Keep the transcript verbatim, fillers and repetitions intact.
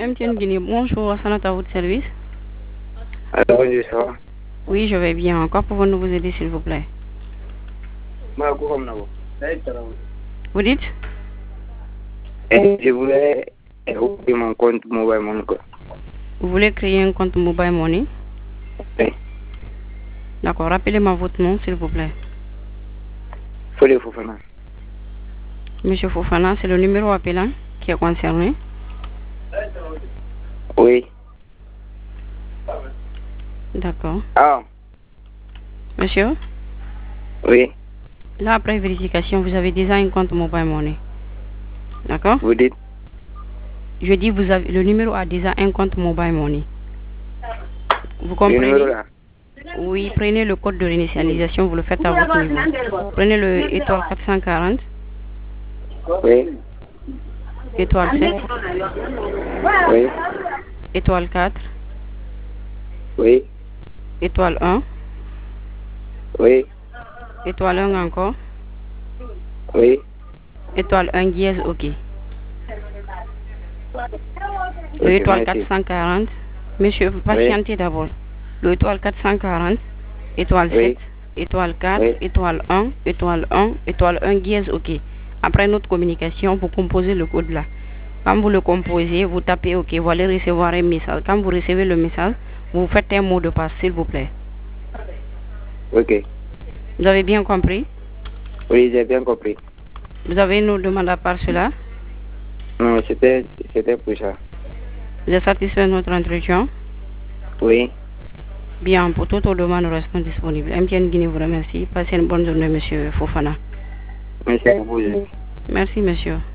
M T N Guinée, bonjour, Assanat à votre service. Alors, bonjour, ça va? Oui, je vais bien. Encore pouvons-nous vous aider, s'il vous plaît? Vous dites? Je voulais ouvrir mon compte Mobile Money. Vous voulez créer un compte Mobile Money? Oui. D'accord, rappelez-moi votre nom, s'il vous plaît. Fodé Fofana. Monsieur Fofana, c'est le numéro appelant qui est concerné? Oui. D'accord. Ah. Monsieur? Oui. Là, après vérification, vous avez déjà un compte Mobile Money. D'accord? Vous dites? Je dis, vous avez, le numéro a déjà un compte Mobile Money. Vous Le comprenez? numéro là? Oui, prenez le code de réinitialisation, vous le faites à votre niveau. Prenez le étoile quatre cent quarante, Oui. étoile sept, Oui. étoile quatre, Oui. étoile un, Oui. étoile un encore, Oui. étoile un dièse, ok. Le Ok, étoile merci. quatre cent quarante, monsieur, vous patientez d'abord. Le étoile quatre cent quarante, étoile Oui. sept, étoile quatre, Oui. étoile un, étoile un, étoile un dièse, ok. Après notre communication, vous composez le code là. Quand vous le composez, vous tapez OK, vous allez recevoir un message. Quand vous recevez le message, vous faites un mot de passe, s'il vous plaît. Ok. Vous avez bien compris? Oui, j'ai bien compris. Vous avez une demande à part cela? Non, c'était c'était pour ça. Vous êtes satisfait de notre entretien? Oui. Bien, pour toutes vos demandes, nous restons disponibles. M T N Guinée vous remercie. Passez une bonne journée, monsieur Fofana. Merci à vous. Merci, monsieur.